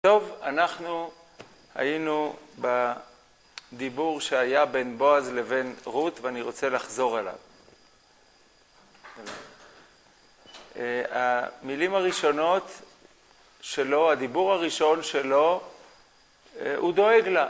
טוב, אנחנו היינו בדיבור שהיה בין בועז לבין רות, ואני רוצה לחזור עליו. המילים הראשונות שלו, הדיבור הראשון שלו, הוא דואג לה.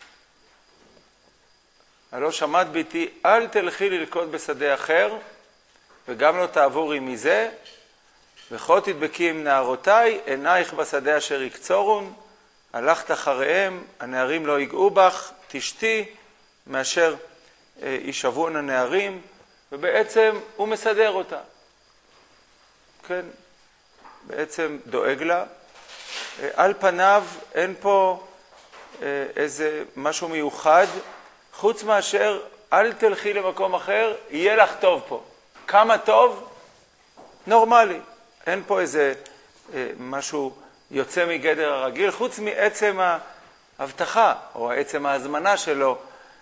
הלא שמעת ביתי, אל תלכי ללקוט בשדה אחר, וגם לא תעבורי מזה, וכה תדבקי עם נערותיי, עינייך בשדה אשר יקצורון, הלכת אחריהם, הנערים לא ייגעו בך, תשתי, מאשר יישבון הנערים, ובעצם הוא מסדר אותה. כן, בעצם דואג לה. על פניו אין פה איזה משהו מיוחד, חוץ מאשר אל תלכי למקום אחר, יהיה לך טוב פה. כמה טוב? נורמלי. אין פה איזה משהו יוצא מגדר הרגיל, חוץ מעצם ההבטחה או עצם ההזמנה שלו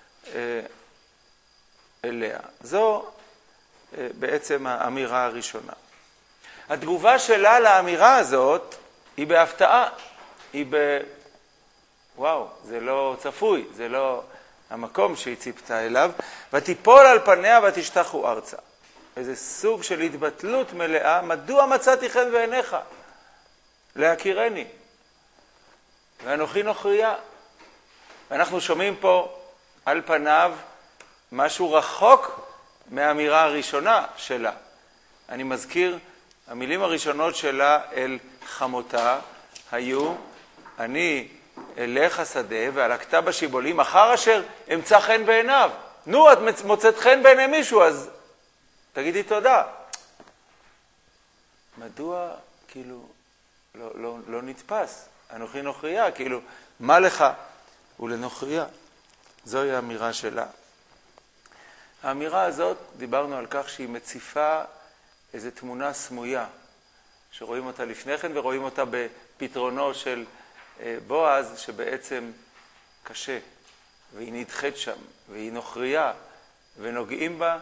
אליה. זו בעצם האמירה הראשונה. התגובה שלה לאמירה הזאת היא בהפתעה, היא וואו, זה לא צפוי, זה לא המקום שהיא ציפתה אליו, ותיפול על פניה ותשתחו ארצה. איזה סוג של התבטלות מלאה, מדוע מצאתי חן בעיניך? להכירני. ואנוכי נוכריה. ואנחנו שומעים פה על פניו משהו רחוק מהאמירה הראשונה שלה. אני מזכיר, המילים הראשונות שלה אל חמותה היו, אני אלך השדה והלקת בשיבולים אחר אשר אמצא חן בעיניו. נו, את מוצאת חן בעיני מישהו, אז תגידי תודה. מדוע, כאילו, לא נתפס? אנוכי נוכריה, כאילו, מה לך ולנוכריה? זוהי האמירה שלה. האמירה הזאת, דיברנו על כך שהיא מציפה איזו תמונה סמויה, שרואים אותה לפני כן ורואים אותה בפתרונו של בועז, שבעצם קשה, והיא נדחית שם, והיא נוכריה, ונוגעים בה,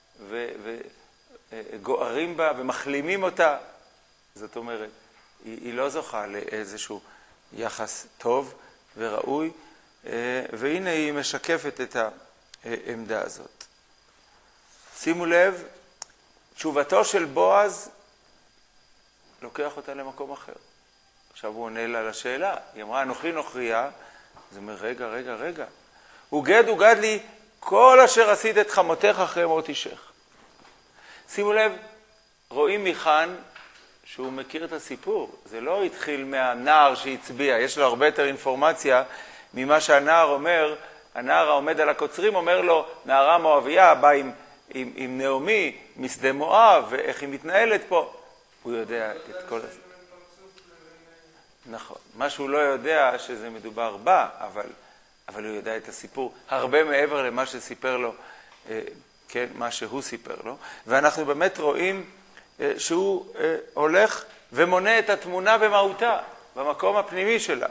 וגוערים בה, ומחלימים אותה. זאת אומרת, היא לא זוכה לאיזשהו יחס טוב וראוי, והנה היא משקפת את העמדה הזאת. שימו לב, תשובתו של בועז לוקח אותה למקום אחר. עכשיו הוא עונה לה לשאלה, היא אמרה, אנוכי נוכריה, אז הוא אומר, רגע. הוגד לי כל אשר עשית את חמותך אחרי מות אישך. שימו לב, רואים מכאן שהוא מכיר את הסיפור. זה לא התחיל מהנער שהצביע, יש לו הרבה יותר אינפורמציה ממה שהנער אומר. הנער העומד על הקוצרים אומר לו, נערה מואביה באה עם נעמי משדה מואב, ואיך היא מתנהלת פה. הוא יודע את כל זה. נכון. מה שהוא לא יודע שזה מדובר בה, אבל הוא יודע את הסיפור הרבה מעבר למה שסיפר לו, כן, מה שהוא סיפר לו. ואנחנו באמת רואים שהוא הולך ומונה את התמונה במהותה, במקום הפנימי שלה.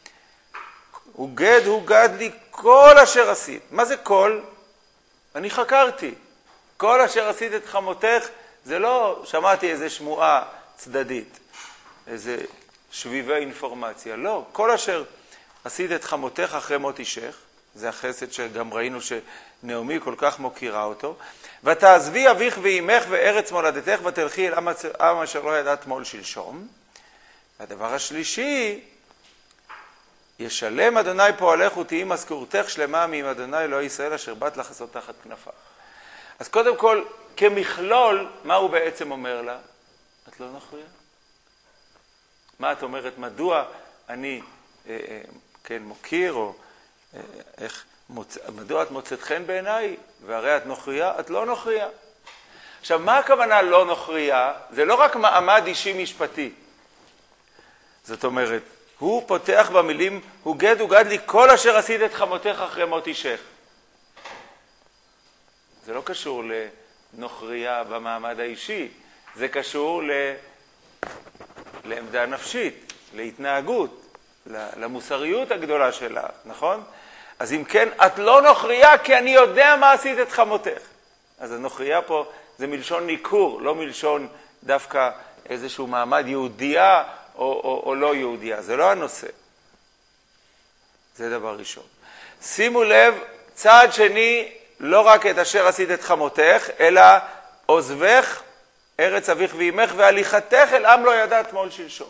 הוגד לי כל אשר עשית. מה זה כל? אני חקרתי. כל אשר עשית את חמותך, זה לא שמעתי איזה שמועה צדדית, איזה שביבי אינפורמציה. לא, כל אשר עשית את חמותך אחרי מות אישך, זה החסד שגם ראינו שנעמי כל כך מוקירה אותו, ותעזבי אביך ואימך וארץ מולדתך ותלכי אל עם אשר לא ידעת מול שלשום. והדבר השלישי, ישלם אדוני פועלך ותהי משכורתך שלמה מעם אדוני אלוהי ישראל אשר באת לחסות תחת כנפיו. אז קודם כל, כמכלול, מה הוא בעצם אומר לה? את לא נוכריה? מה את אומרת? מדוע אני כן מוקיר, או מדוע את מוצאת חן בעיניי, והרי את נוכריה? את לא נוכריה. עכשיו, מה הכוונה לא נוכריה? זה לא רק מעמד אישי משפטי. זאת אומרת, הוא פותח במילים, הוגד לי כל אשר עשית את חמותך אחרי מות אישך. זה לא קשור לנוכריה במעמד האישי, זה קשור לעמדה נפשית, להתנהגות, למוסריות הגדולה שלה, נכון? אז אם כן, את לא נוכריה כי אני יודע מה עשית את חמותך. אז הנוכריה פה זה מלשון ניכור, לא מלשון דווקא איזשהו מעמד יהודייה או לא יהודייה, זה לא הנושא. זה דבר ראשון. שימו לב, צעד שני, לא רק את אשר עשית את חמותך, אלא עוזבך ארץ אביך ואימך והליכתך אל עם לא ידעת מול שלשום.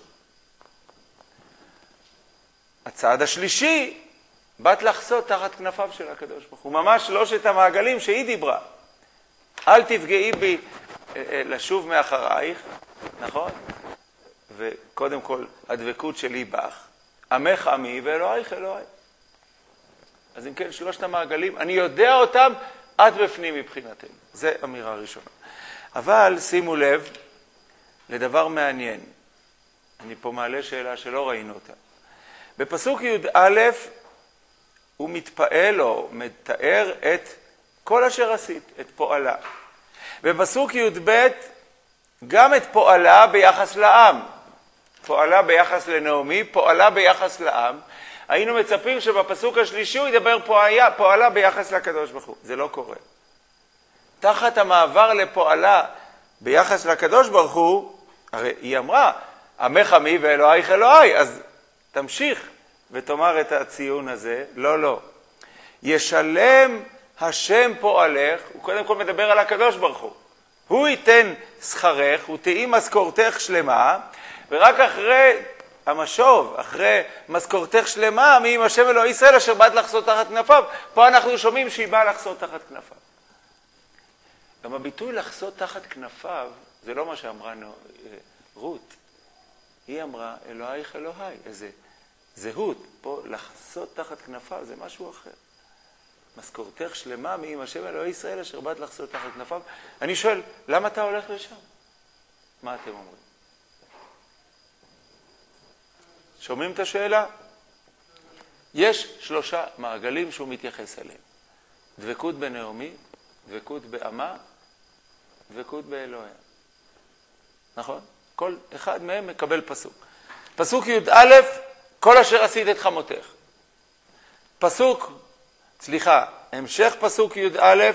הצעד השלישי, באת לחסות תחת כנפיו של הקדוש ברוך הוא. ממש שלושת המעגלים שהיא דיברה. אל תפגעי בי לשוב מאחרייך, נכון? וקודם כל, הדבקות שלי בך. עמך עמי ואלוהיך אלוהי. אז אם כן, שלושת המעגלים, אני יודע אותם, את בפנים מבחינתנו. זה אמירה ראשונה. אבל שימו לב לדבר מעניין. אני פה מעלה שאלה שלא ראינו אותה. בפסוק י"א הוא מתפעל או מתאר את כל אשר עשית, את פועלה. בפסוק י"ב גם את פועלה ביחס לעם. פועלה ביחס לנעמי, פועלה ביחס לעם. היינו מצפים שבפסוק השלישי הוא ידבר פועלה ביחס לקדוש ברוך הוא. זה לא קורה. תחת המעבר לפועלה ביחס לקדוש ברוך הוא, הרי היא אמרה, עמך עמי ואלוהיך אלוהי, אז תמשיך ותאמר את הציון הזה. לא, לא. ישלם השם פועלך, הוא קודם כל מדבר על הקדוש ברוך הוא. הוא ייתן שכרך, הוא תהי משכורתך שלמה, ורק אחרי המשוב, אחרי משכורתך שלמה, מי עם השם אלוהי ישראל אשר באת לחסות תחת כנפיו. פה אנחנו שומעים שהיא באה לחסות תחת כנפיו. גם הביטוי לחסות תחת כנפיו, זה לא מה שאמרה רות. היא אמרה, אלוהיך אלוהי, איזה זהות. פה לחסות תחת כנפיו זה משהו אחר. משכורתך שלמה מי עם השם אלוהי ישראל אשר באת לחסות תחת כנפיו. אני שואל, למה אתה הולך לשם? מה אתם אומרים? שומעים את השאלה? יש שלושה מעגלים שהוא מתייחס אליהם. דבקות בנעמי, דבקות בעמה, דבקות באלוהיה. נכון? כל אחד מהם מקבל פסוק. פסוק י"א, כל אשר עשית את חמותך. המשך פסוק י"א,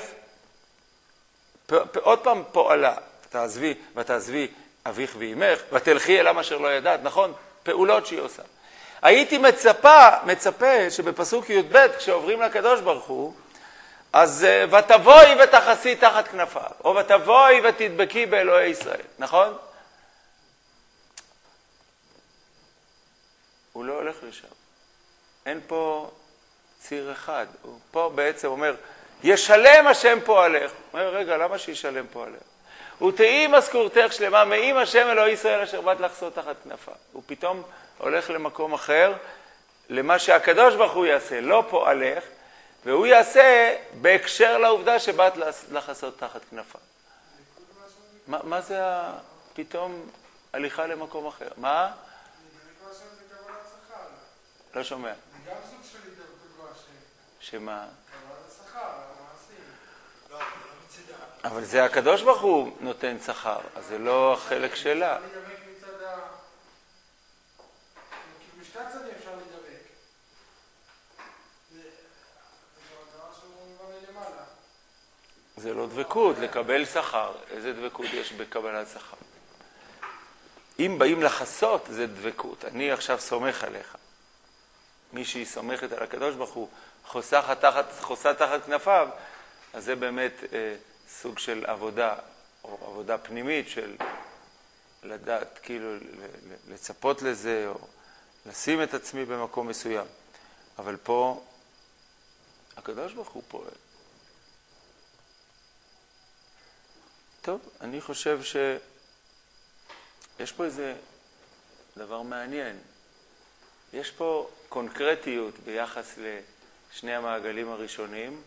עוד פעם פועלה. תעזבי ותעזבי אביך ואימך, ותלכי אל עם אשר לא ידעת, נכון? פעולות שהיא עושה. הייתי מצפה שבפסוק י"ב, כשעוברים לקדוש ברוך הוא, אז ותבואי ותחסי תחת כנפיו, או ותבואי ותדבקי באלוהי ישראל, נכון? הוא לא הולך לשם. אין פה ציר אחד. הוא פה בעצם אומר, ישלם השם פועלך. הוא אומר, רגע, למה שישלם פועלך? ותהי משכורתך שלמה, מעם השם אלוהי ישראל אשר באת לחסות תחת כנפיו. הוא פתאום הולך למקום אחר, למה שהקדוש ברוך הוא יעשה, לא פועלך, והוא יעשה בהקשר לעובדה שבאת לחסות תחת כנפיו. מה זה פתאום הליכה למקום אחר? מה? לא שומע. זה גם סוג של התדבקות בהשם. שמה? קבלת שכר, המעשים. לא, לא מצדה. אבל זה הקדוש ברוך הוא נותן שכר, אז זה לא החלק שלה. אפשר להידבק מצד משתי צדים אפשר להידבק. זה דבר שהוא מובן מלמעלה. זה לא דבקות, לקבל שכר. איזה דבקות יש בקבלת שכר? אם באים לחסות, זה דבקות. אני עכשיו סומך עליך. מי שהיא סומכת על הקדוש ברוך הוא, חוסה תחת כנפיו, אז זה באמת סוג של עבודה, או עבודה פנימית של לדעת, כאילו לצפות לזה, או לשים את עצמי במקום מסוים. אבל פה, הקדוש ברוך הוא פועל. טוב, אני חושב שיש פה איזה דבר מעניין. יש פה קונקרטיות ביחס לשני המעגלים הראשונים,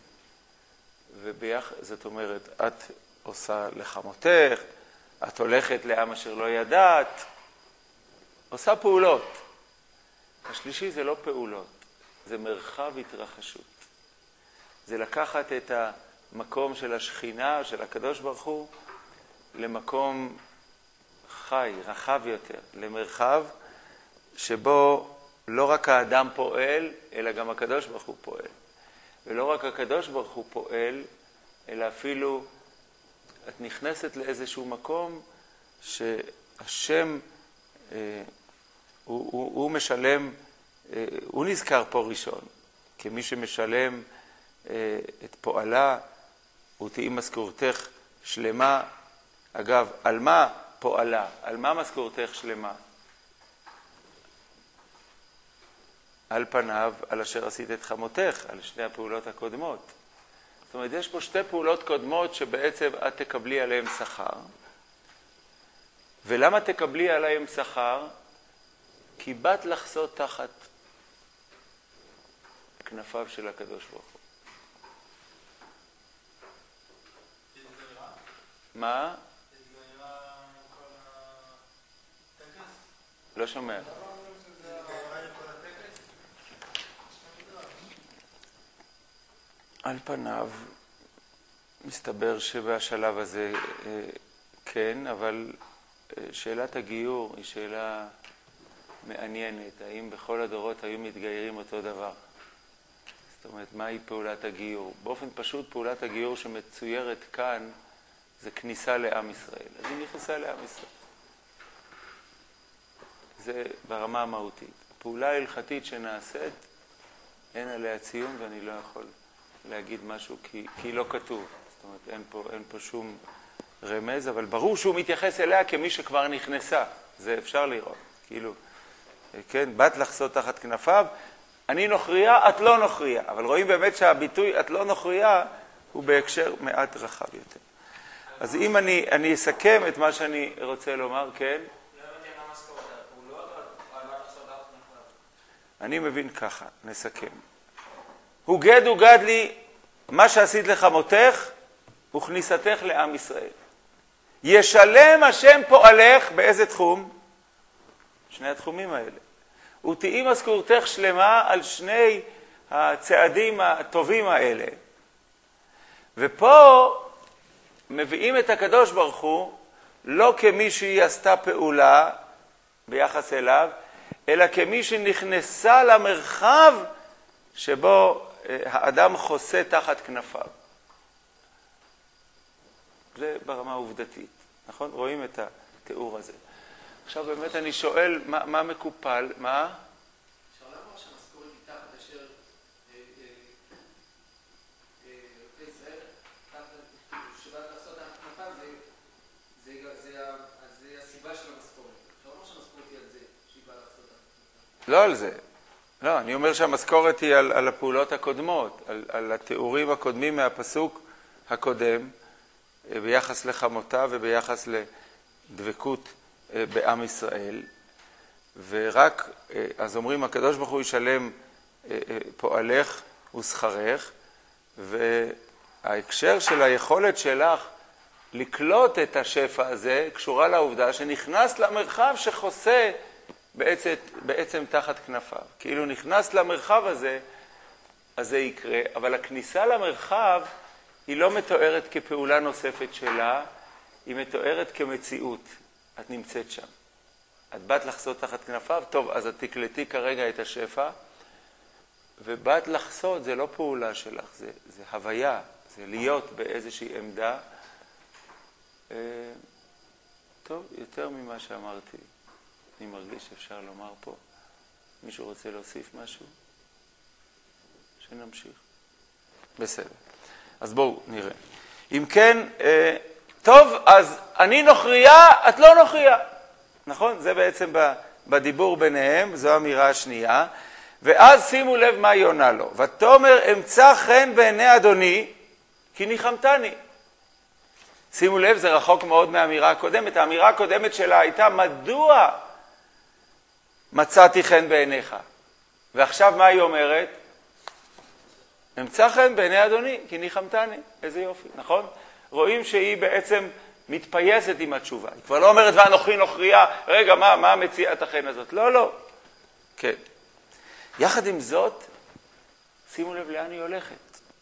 זאת אומרת, את עושה לחמותך, את הולכת לעם אשר לא ידעת, עושה פעולות. השלישי זה לא פעולות, זה מרחב התרחשות. זה לקחת את המקום של השכינה, של הקדוש ברוך הוא, למקום חי, רחב יותר, למרחב שבו לא רק האדם פועל, אלא גם הקדוש ברוך הוא פועל. ולא רק הקדוש ברוך הוא פועל, אלא אפילו את נכנסת לאיזשהו מקום שהשם הוא משלם הוא נזכר פה ראשון, כמי שמשלם את פועלה, ותהי משכורתך שלמה. אגב, על מה פועלה? על מה משכורתך שלמה? על פניו, על אשר עשית את חמותך, על שני הפעולות הקודמות. זאת אומרת, יש פה שתי פעולות קודמות שבעצם את תקבלי עליהן שכר. ולמה תקבלי עליהן שכר? כי באת לחסות תחת כנפיו של הקדוש ברוך הוא. מה? לא שומע. על פניו מסתבר שבשלב הזה כן, אבל שאלת הגיור היא שאלה מעניינת. האם בכל הדורות היו מתגיירים אותו דבר? זאת אומרת, מהי פעולת הגיור? באופן פשוט, פעולת הגיור שמצוירת כאן זה כניסה לעם ישראל. אז היא נכנסה לעם ישראל. זה ברמה המהותית. הפעולה ההלכתית שנעשית, אין עליה ציון ואני לא יכול להגיד משהו כי לא כתוב. זאת אומרת, אין פה שום רמז, אבל ברור שהוא מתייחס אליה כמי שכבר נכנסה. זה אפשר לראות. כאילו, כן, באת לחסות תחת כנפיו, אני נוכריה, את לא נוכריה. אבל רואים באמת שהביטוי את לא נוכריה הוא בהקשר מעט רחב יותר. אז אם אני אסכם את מה שאני רוצה לומר, כן? אני מבין ככה, נסכם. הוגד לי מה שעשית לחמותך וכניסתך לעם ישראל. ישלם השם פועלך באיזה תחום? שני התחומים האלה. ותהי משכורתך שלמה על שני הצעדים הטובים האלה. ופה מביאים את הקדוש ברוך הוא לא כמי שהיא עשתה פעולה ביחס אליו, אלא כמי שנכנסה למרחב שבו האדם חוסה תחת כנפיו. זה ברמה העובדתית, נכון? רואים את התיאור הזה. עכשיו באמת אני שואל, מה מקופל? מה? אפשר לומר שהמשכורת היא תחת אשר ישראל, שבאת לעשות ההחלטה, זה הסיבה של המשכורת. אפשר לומר שהמשכורת היא על זה, שהיא באה לעשות ההחלטה. לא על זה. לא, אני אומר שהמשכורת היא על הפעולות הקודמות, על התיאורים הקודמים מהפסוק הקודם, ביחס לחמותה וביחס לדבקות בעם ישראל. ורק, אז אומרים, הקדוש ברוך הוא ישלם פועלך ושכרך, וההקשר של היכולת שלך לקלוט את השפע הזה קשורה לעובדה שנכנס למרחב שחוסה בעצם תחת כנפיו. כאילו נכנס למרחב הזה, אז זה יקרה, אבל הכניסה למרחב היא לא מתוארת כפעולה נוספת שלה, היא מתוארת כמציאות. את נמצאת שם. את באת לחסות תחת כנפיו, טוב, אז את תקלטי כרגע את השפע, ובאת לחסות זה לא פעולה שלך, זה הוויה, זה להיות באיזושהי עמדה. טוב, יותר ממה שאמרתי, אני מרגיש שאפשר לומר פה. מישהו רוצה להוסיף משהו? שנמשיך. בסדר. אז בואו נראה. אם כן, טוב, אז אני נוכריה, את לא נוכריה. נכון? זה בעצם בדיבור ביניהם, זו האמירה השנייה. ואז שימו לב מה היא עונה לו. ותאמר אמצא חן בעיני אדוני, כי ניחמתני. שימו לב, זה רחוק מאוד מהאמירה הקודמת. האמירה הקודמת שלה הייתה, מדוע מצאתי חן בעיניך? ועכשיו מה היא אומרת? אמצא חן בעיני אדוני, כי ניחמתני. איזה יופי, נכון? רואים שהיא בעצם מתפייסת עם התשובה. היא כבר לא אומרת, ואנוכי נוכריה, רגע, מה מציאת החן הזאת? לא, לא. כן. יחד עם זאת, שימו לב לאן היא הולכת.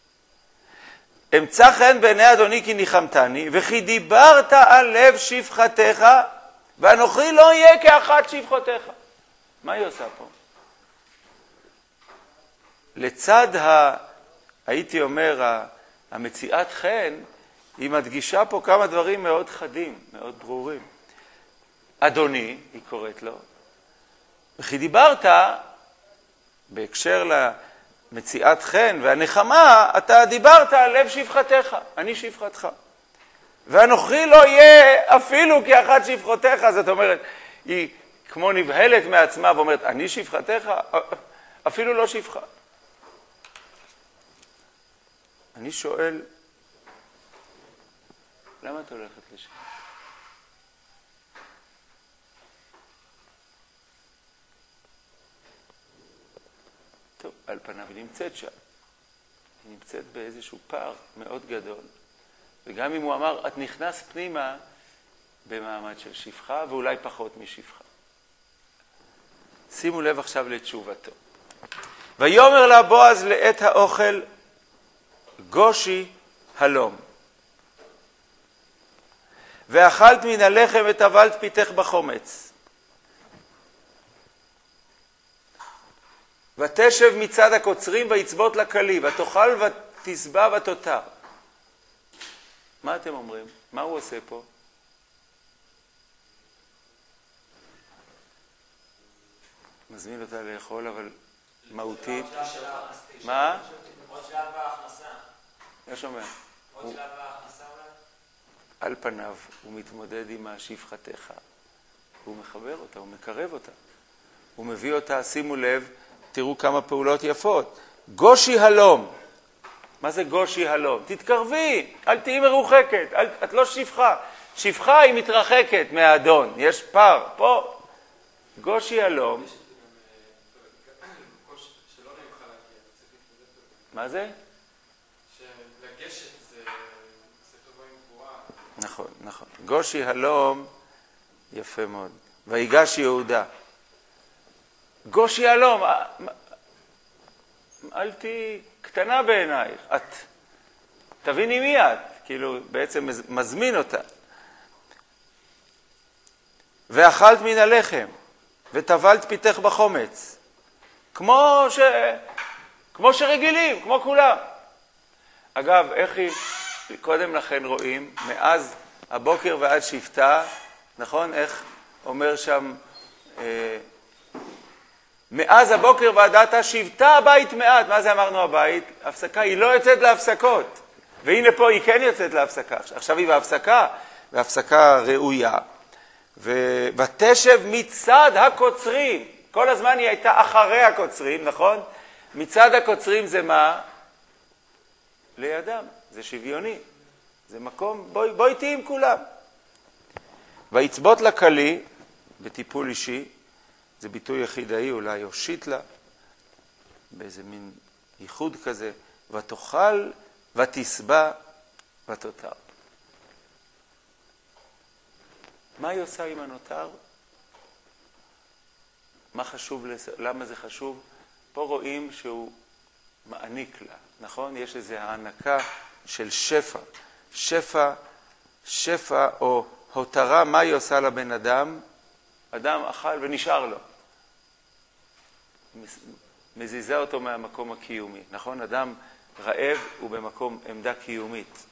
אמצא חן בעיני אדוני כי ניחמתני, וכי דיברת על לב שפחתך, ואנוכי לא יהיה כאחת שפחותיך. מה היא עושה פה? לצד הייתי אומר, המציאת חן, היא מדגישה פה כמה דברים מאוד חדים, מאוד ברורים. אדוני, היא קוראת לו, וכי דיברת בהקשר למציאת חן והנחמה, אתה דיברת על לב שפחתך, אני שפחתך. ואנוכי לא יהיה אפילו כאחת שפחותיך, זאת אומרת, היא כמו נבהלת מעצמה ואומרת, אני שפחתך, אפילו לא שפחה. אני שואל, למה את הולכת לשם? טוב, על פניו היא נמצאת שם. היא נמצאת באיזשהו פער מאוד גדול. וגם אם הוא אמר, את נכנס פנימה במעמד של שפחה, ואולי פחות משפחה. שימו לב עכשיו לתשובתו. ויאמר לה בועז לעת האוכל, גושי הלום. ואכלת מן הלחם וטבלת פיתך בחומץ. ותשב מצד הקוצרים ויצבות לכלי, ותאכל ותשבע ותותר. מה אתם אומרים? מה הוא עושה פה? מזמין אותה לאכול, אבל מהותית. מה? עוד שלב בהכנסה. לא שומע. עוד שלב בהכנסה אולי? על פניו הוא מתמודד עם השפחתך. הוא מחבר אותה, הוא מקרב אותה. הוא מביא אותה, שימו לב, תראו כמה פעולות יפות. גושי הלום. מה זה גושי הלום? תתקרבי, אל תהיי מרוחקת, את לא שפחה. שפחה היא מתרחקת מהאדון, יש פער. פה, גושי הלום. מה זה? שלגשת זה טובה עם גבוהה. נכון, נכון. גושי הלום, יפה מאוד. ויגש יהודה. גושי הלום, אל תהי קטנה בעינייך. תביני מי את, כאילו בעצם מזמין אותה. ואכלת מן הלחם, וטבלת פיתך בחומץ. כמו שרגילים, כמו כולם. אגב, איך היא, קודם לכן רואים, מאז הבוקר ועד שבטה, נכון? איך אומר שם, מאז הבוקר ועדת השבטה הבית מעט. מה זה אמרנו הבית? הפסקה, היא לא יוצאת להפסקות. והנה פה היא כן יוצאת להפסקה. עכשיו היא בהפסקה, והפסקה ראויה. ותשב מצד הקוצרים. כל הזמן היא הייתה אחרי הקוצרים, נכון? מצד הקוצרים זה מה? לידם. זה שוויוני. זה מקום, בואי תהי עם כולם. ויצבות לכלי, בטיפול אישי, זה ביטוי יחידאי, אולי יושיט לה, באיזה מין ייחוד כזה, ותאכל ותשבע ותותר. מה היא עושה עם הנותר? מה חשוב, למה זה חשוב? פה רואים שהוא מעניק לה, נכון? יש איזו הענקה של שפע. שפע או הותרה, מה היא עושה לבן אדם? אדם אכל ונשאר לו. מזיזה אותו מהמקום הקיומי, נכון? אדם רעב הוא במקום עמדה קיומית.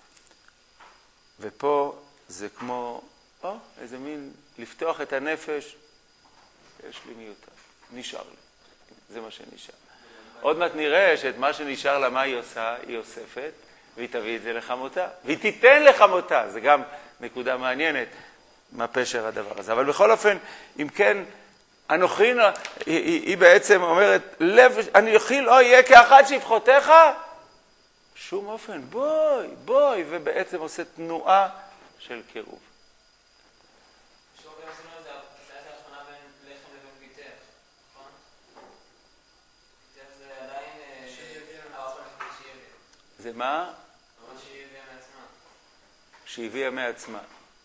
ופה זה כמו, איזה מין לפתוח את הנפש, יש לי מיותר, נשאר לי. זה מה שנשאר. עוד מעט נראה שאת מה שנשאר לה, מה היא עושה? היא אוספת, והיא תביא את זה לחמותה. והיא תיתן לחמותה, זה גם נקודה מעניינת. מה פשר הדבר הזה. אבל בכל אופן, אם כן, אנוכי, היא בעצם אומרת, אנוכי לא יהיה כאחת שפחותיך? שום אופן, בואי, ובעצם עושה תנועה של קירוב. שוב, גם עשינו את זה, זה היה הבחנה בין לחם לבין פיתך, נכון? פיתך זה עדיין האוכל שהיא הביאה. זה מה? אבל שהיא הביאה מעצמה. שהיא הביאה מעצמה.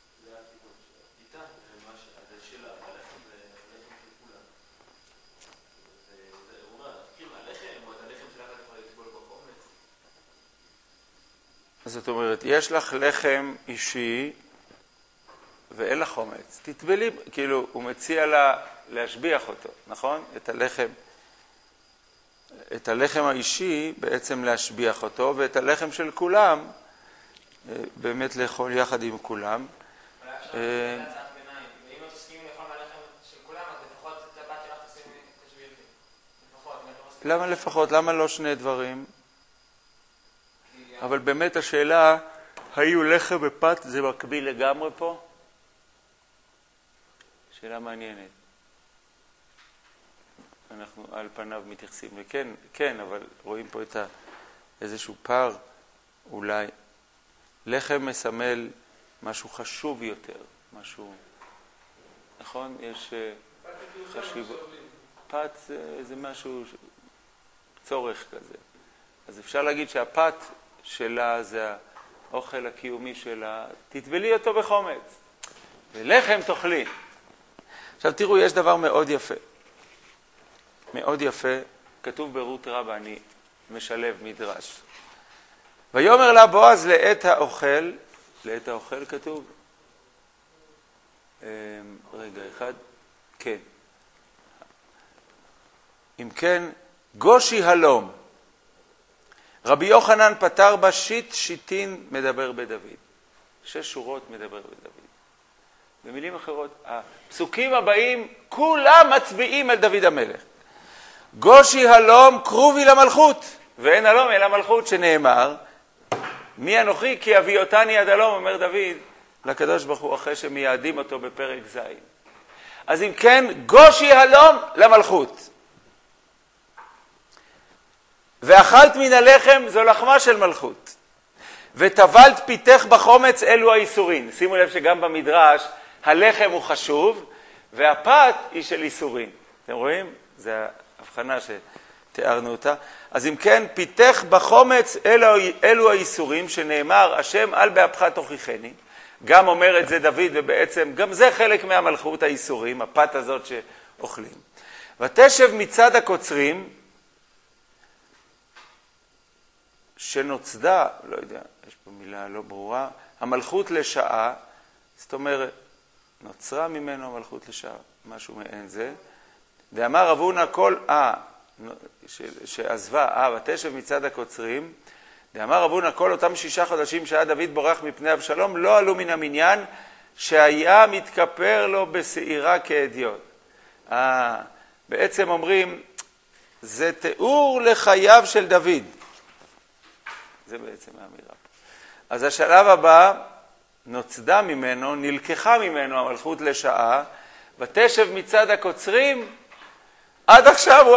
זאת אומרת, יש לך לחם אישי ואין לך חומץ. תטבלי, כאילו, הוא מציע לה להשביח אותו, נכון? את הלחם האישי בעצם להשביח אותו, ואת הלחם של כולם באמת לאכול יחד עם כולם. אולי אפשר להצעת ביניים, ואם לא תסכימים לאכול מהלחם של כולם, אז לפחות את הבת שלך תשימי תשביחי. לפחות, למה לפחות? למה לא שני דברים? אבל באמת השאלה, האם לחם ופת זה מקביל לגמרי פה? שאלה מעניינת. אנחנו על פניו מתייחסים לכן, כן, אבל רואים פה את איזשהו פער, אולי. לחם מסמל משהו חשוב יותר, משהו, נכון? יש חשיבות. פת זה משהו, צורך כזה. אז אפשר להגיד שהפת שלה זה האוכל הקיומי שלה, תטבלי אותו בחומץ, ולחם תאכלי. עכשיו תראו, יש דבר מאוד יפה. מאוד יפה, כתוב ברות רבה, אני משלב מדרש. ויאמר לה בועז לעת האוכל, לעת האוכל כתוב? רגע אחד, כן. אם כן, גושי הלום. רבי יוחנן פתר בה שיט שיטין מדבר בדוד. 6 שורות מדבר בדוד. במילים אחרות, הפסוקים הבאים כולם מצביעים על דוד המלך. גושי הלום קרובי למלכות, ואין הלום אלא מלכות, שנאמר, מי אנוכי כי אביא אותני עד הלום, אומר דוד לקדוש ברוך הוא אחרי שמייעדים אותו בפרק ז'. אז אם כן, גושי הלום למלכות. ואכלת מן הלחם, זו לחמה של מלכות. וטבלת פיתך בחומץ, אלו האיסורים. שימו לב שגם במדרש הלחם הוא חשוב, והפת היא של איסורים. אתם רואים? זו ההבחנה שתיארנו אותה. אז אם כן, פיתך בחומץ, אלו האיסורים, שנאמר, השם על באפך תוכיחני. גם אומר את זה דוד, ובעצם גם זה חלק מהמלכות האיסורים, הפת הזאת שאוכלים. ותשב מצד הקוצרים, שנוצדה, לא יודע, יש פה מילה לא ברורה, המלכות לשעה, זאת אומרת, נוצרה ממנו המלכות לשעה, משהו מעין זה. ואמר רבונה כל, שעזבה, ותשב מצד הקוצרים, ואמר רבונה כל אותם 6 חודשים שהיה דוד בורח מפני אבשלום, לא עלו מן המניין, שהיה מתכפר לו בשעירה כאדיוט. בעצם אומרים, זה תיאור לחייו של דוד. זה בעצם האמירה. אז השלב הבא, נוצדה ממנו, נלקחה ממנו המלכות לשעה, ותשב מצד הקוצרים, עד עכשיו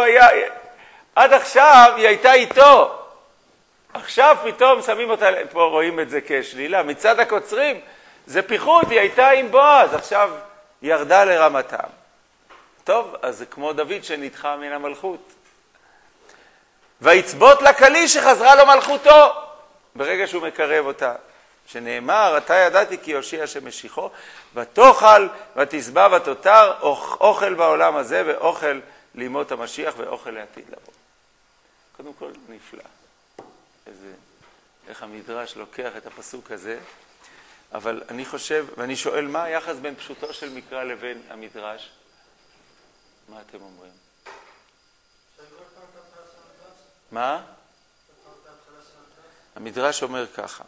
היא הייתה איתו. עכשיו פתאום שמים אותה, פה רואים את זה כשלילה, מצד הקוצרים, זה פיחות, היא הייתה עם בועז, עכשיו ירדה לרמתם. טוב, אז זה כמו דוד שנדחה מן המלכות. ויצבות לכלי שחזרה לו מלכותו, ברגע שהוא מקרב אותה, שנאמר, אתה ידעתי כי יושיע שמשיחו, ותאכל ותשבע ותותר, אוכל בעולם הזה ואוכל לימות המשיח ואוכל לעתיד לבוא. קודם כל נפלא. איך המדרש לוקח את הפסוק הזה, אבל אני חושב, ואני שואל, מה היחס בין פשוטו של מקרא לבין המדרש? מה אתם אומרים? מה? המדרש אומר ככה.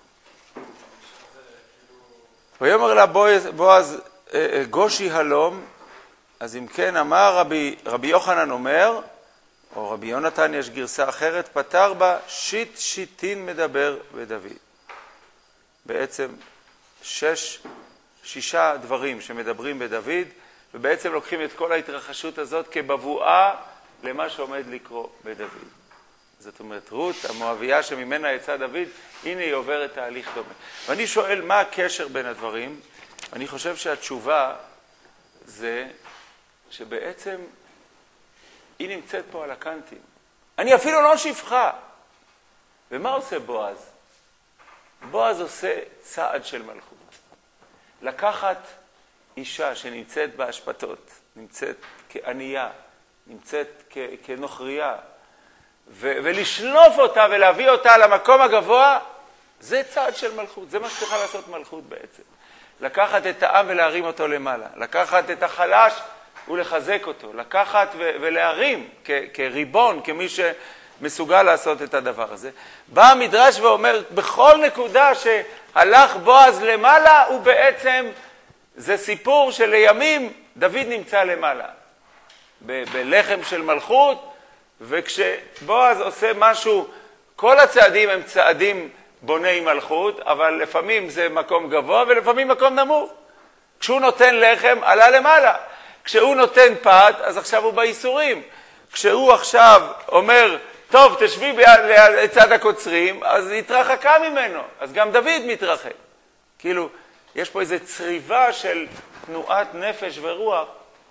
ויאמר לה בועז גושי הלום, אז אם כן אמר רבי יוחנן אומר, או רבי יונתן יש גרסה אחרת, פתר בה שיט שיטין מדבר בדוד. בעצם 6 דברים שמדברים בדוד, ובעצם לוקחים את כל ההתרחשות הזאת כבבואה למה שעומד לקרוא בדוד. זאת אומרת, רות, המואביה שממנה יצא דוד, הנה היא עוברת תהליך דומה. ואני שואל מה הקשר בין הדברים, אני חושב שהתשובה זה שבעצם היא נמצאת פה על הקנטים. אני אפילו לא שפחה. ומה עושה בועז? בועז עושה צעד של מלכות. לקחת אישה שנמצאת בהשפטות, נמצאת כענייה, נמצאת כנוכריה, ולשלוף אותה ולהביא אותה למקום הגבוה, זה צעד של מלכות. זה מה שצריכה לעשות מלכות בעצם. לקחת את העם ולהרים אותו למעלה. לקחת את החלש ולחזק אותו. לקחת ולהרים כריבון, כמי שמסוגל לעשות את הדבר הזה. בא המדרש ואומר, בכל נקודה שהלך בועז למעלה, הוא בעצם, זה סיפור שלימים דוד נמצא למעלה. בלחם של מלכות, וכשבועז עושה משהו, כל הצעדים הם צעדים בוני מלכות, אבל לפעמים זה מקום גבוה ולפעמים מקום נמוך. כשהוא נותן לחם, עלה למעלה. כשהוא נותן פת, אז עכשיו הוא באיסורים. כשהוא עכשיו אומר, טוב, תשבי לצד הקוצרים, אז היא התרחקה ממנו. אז גם דוד מתרחק. כאילו, יש פה איזו צריבה של תנועת נפש ורוח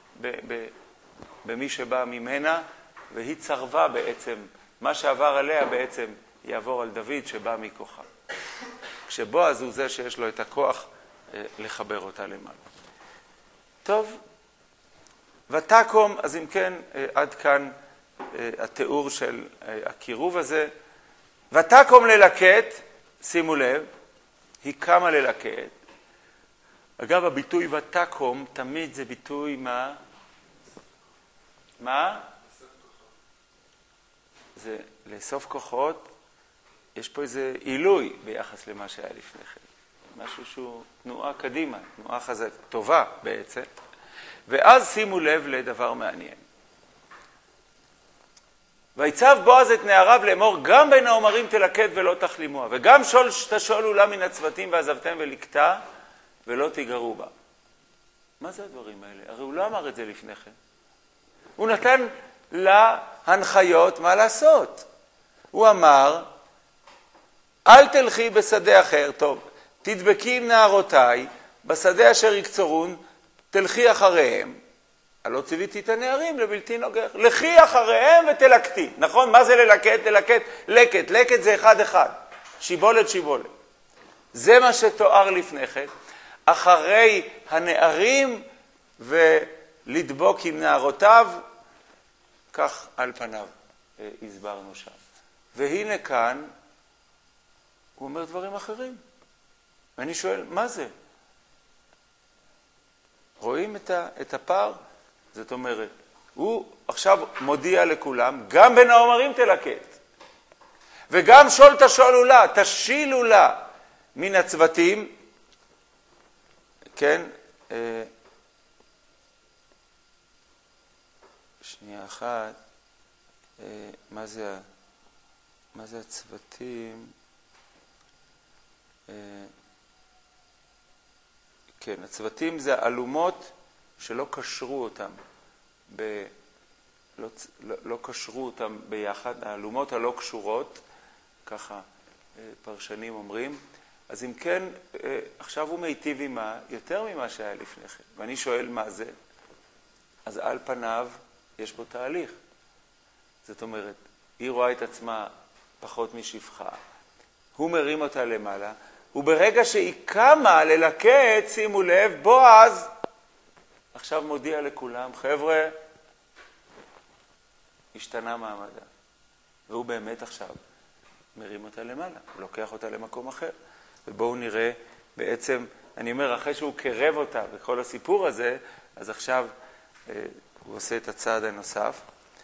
במי שבא ממנה, והיא צרבה בעצם. מה שעבר עליה בעצם יעבור על דוד שבא מכוחה. כשבועז הוא זה שיש לו את הכוח לחבר אותה למעלה. טוב, ותקום, אז אם כן, עד כאן התיאור של הקירוב הזה. ותקום ללקט, שימו לב, היא קמה ללקט. אגב, הביטוי ותקום, תמיד זה ביטוי מה? מה? זה לאסוף כוחות. יש פה איזה עילוי ביחס למה שהיה לפני כן. משהו שהוא תנועה קדימה, תנועה חזק, טובה בעצם. ואז שימו לב לדבר מעניין. ויצב בועז את נעריו לאמור, גם בין האומרים תלקט ולא תחלימוה, וגם תשאלו לה מן הצוותים ועזבתם ולקטה ולא תיגרו בה. מה זה הדברים האלה? הרי הוא לא אמר את זה לפני כן. הוא נתן לה הנחיות מה לעשות. הוא אמר, אל תלכי בשדה אחר, טוב, תדבקי עם נערותיי, בשדה אשר יקצרון, תלכי אחריהם. הלא ציוויתי את הנערים לבלתי נוגח. לכי אחריהם ותלקטי. נכון? מה זה ללקט? ללקט, לקט. לקט זה אחד אחד. שיבולת, שיבולת. זה מה שתואר לפני כן. אחרי הנערים ולדבוק עם נערותיו, כך על פניו הסברנו שם. והנה כאן, הוא אומר דברים אחרים. ואני שואל, מה זה? רואים את הפער? זאת אומרת, הוא עכשיו מודיע לכולם, גם בין האומרים תלקט. וגם שול תשאלו לה, תשאילו לה מן הצוותים, כן? שנייה אחת, מה זה הצוותים? כן, הצוותים זה אלומות שלא קשרו אותם, לא קשרו אותם ביחד, האלומות הלא קשורות, ככה פרשנים אומרים. אז אם כן, עכשיו הוא מיטיב עם מה? יותר ממה שהיה לפני כן. ואני שואל מה זה? אז על פניו יש בו תהליך. זאת אומרת, היא רואה את עצמה פחות משפחה. הוא מרים אותה למעלה, וברגע שהיא קמה ללקט, שימו לב, בועז עכשיו מודיע לכולם, חבר'ה, השתנה מעמדה. והוא באמת עכשיו מרים אותה למעלה, הוא לוקח אותה למקום אחר. ובואו נראה בעצם, אני אומר, אחרי שהוא קרב אותה בכל הסיפור הזה, אז עכשיו הוא עושה את הצעד הנוסף.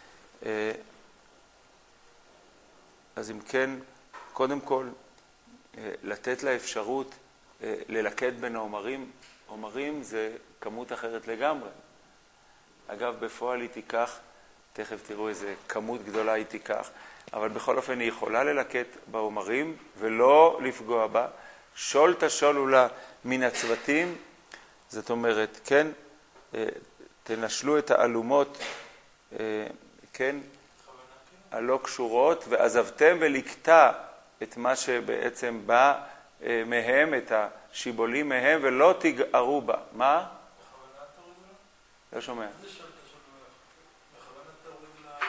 אז אם כן, קודם כל, לתת לה אפשרות ללקט בין האומרים. אומרים זה כמות אחרת לגמרי. אגב, בפועל היא תיקח, תכף תראו איזה כמות גדולה היא תיקח, אבל בכל אופן היא יכולה ללקט באומרים ולא לפגוע בה. שול תשאלו לה מן הצוותים, זאת אומרת, כן, תנשלו את האלומות, כן, הלא קשורות, ועזבתם ולקטה את מה שבעצם בא מהם, את השיבולים מהם, ולא תגערו בה. מה? בכוונת תוריד לה? לא שומע. זה שואל את השאלה. בכוונת תוריד לה?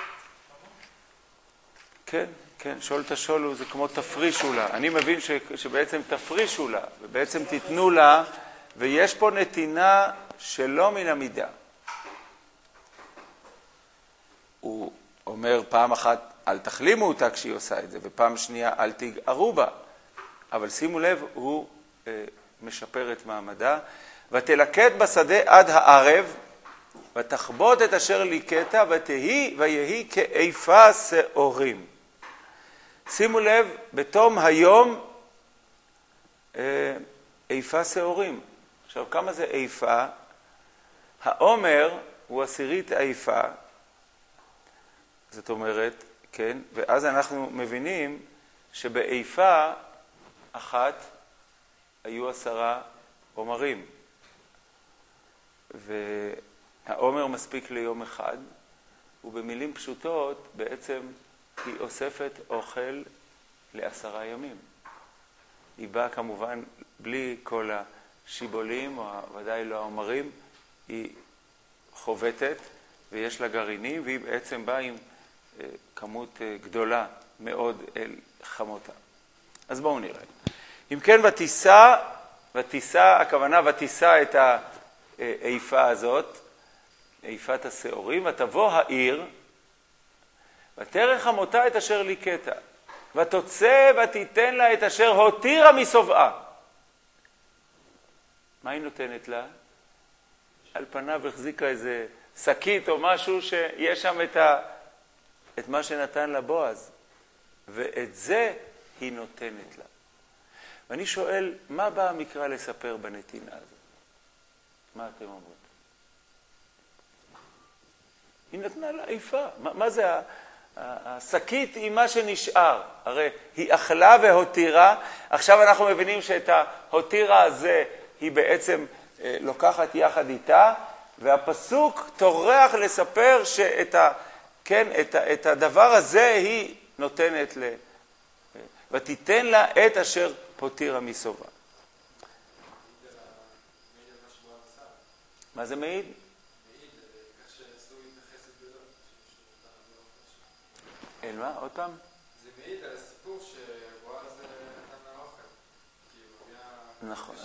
כן, כן, שואל תשאלו זה כמו תפרישו לה. אני מבין שבעצם תפרישו לה, ובעצם תיתנו לה, ויש פה נתינה שלא מן המידה. הוא אומר פעם אחת, אל תחלימו אותה כשהיא עושה את זה, ופעם שנייה, אל תגערו בה. אבל שימו לב, הוא משפר את מעמדה. ותלקט בשדה עד הערב, ותחבוט את אשר ליקטה, ויהי כאיפה שעורים. שימו לב, בתום היום, איפה שעורים. עכשיו, כמה זה איפה? העומר הוא עשירית האיפה. זאת אומרת, כן, ואז אנחנו מבינים שבאיפה אחת היו 10 עומרים. והעומר מספיק ליום אחד, ובמילים פשוטות בעצם היא אוספת אוכל ל10 ימים. היא באה כמובן בלי כל השיבולים, או ודאי לא העומרים, היא חובטת ויש לה גרעינים, והיא בעצם באה עם כמות גדולה מאוד אל חמותה. אז בואו נראה. אם כן, ותישא, הכוונה ותישא את האיפה הזאת, איפת השעורים, ותבוא העיר, ותרא חמותה את אשר ליקטה, ותוצא ותיתן לה את אשר הותירה משובעה. מה היא נותנת לה? על פניו החזיקה איזה שקית או משהו שיש שם את מה שנתן לה בועז, ואת זה היא נותנת לה. ואני שואל, מה בא המקרא לספר בנתינה הזאת? מה אתם אומרים? היא נתנה לה איפה. מה זה השקית עם מה שנשאר? הרי היא אכלה והותירה. עכשיו אנחנו מבינים שאת ההותירה הזה היא בעצם לוקחת יחד איתה, והפסוק תורח לספר את הדבר הזה היא נותנת ותיתן לה את אשר הותירה משובעה. מה זה מעיד? אל מה? עוד פעם? זה מעיד על הסיפור שבועז נתן לה אוכל. נכון,